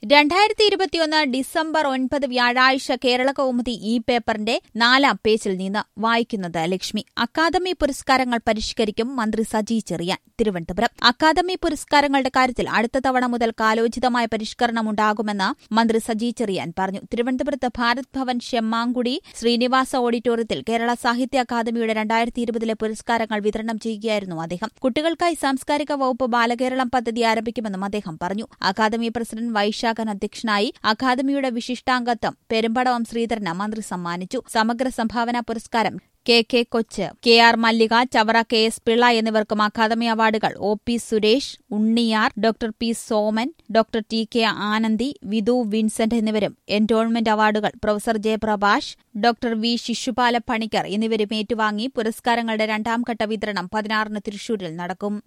2021 December 9 വ്യാഴാഴ്ച കേരളകൗമുദി ഈ പേപ്പറിന്റെ 4-ാം പേജിൽ നിന്ന് വായിക്കുന്നത് ലക്ഷ്മി. അക്കാദമി പുരസ്കാരങ്ങൾ പരിഷ്കരിക്കും മന്ത്രി സജി ചെറിയാൻ. തിരുവനന്തപുരം. അക്കാദമി പുരസ്കാരങ്ങളുടെ കാര്യത്തിൽ അടുത്ത തവണ മുതൽ കാലോചിതമായ പരിഷ്കരണമുണ്ടാകുമെന്ന് മന്ത്രി സജി ചെറിയാൻ പറഞ്ഞു. തിരുവനന്തപുരത്ത് ഭാരത് ഭവൻ ശെമ്മാങ്കുടി ശ്രീനിവാസ ഓഡിറ്റോറിയത്തിൽ കേരള സാഹിത്യ അക്കാദമിയുടെ 2020 പുരസ്കാരങ്ങൾ വിതരണം ചെയ്യുകയായിരുന്നു അദ്ദേഹം. കുട്ടികൾക്കായി സാംസ്കാരിക വകുപ്പ് ബാലകേരളം പദ്ധതി ആരംഭിക്കുമെന്നും അദ്ദേഹം പറഞ്ഞു. അക്കാദമി പ്രസിഡന്റ് വൈശാഖൻ അധ്യക്ഷനായി. അക്കാദമിയുടെ വിശിഷ്ടാംഗത്വം പെരുമ്പടവം ശ്രീധരന് മന്ത്രി സമ്മാനിച്ചു. സമഗ്ര സംഭാവന പുരസ്കാരം കെ കൊച്ച്, KR മല്ലിക, ചവറ KS പിള്ള എന്നിവർക്കും അക്കാദമി അവാർഡുകൾ OP Suresh, Unniyar, doctor P Soman, doctor TK Anandi, Vidhu Vincent എന്നിവരും എൻഡോൾമെന്റ് അവാർഡുകൾ professor Jayaprakash, doctor V Sisupala Panicker എന്നിവരും ഏറ്റുവാങ്ങി. പുരസ്കാരങ്ങളുടെ 2ാം ഘട്ട വിതരണം 16-ന് തൃശൂരിൽ നടക്കും.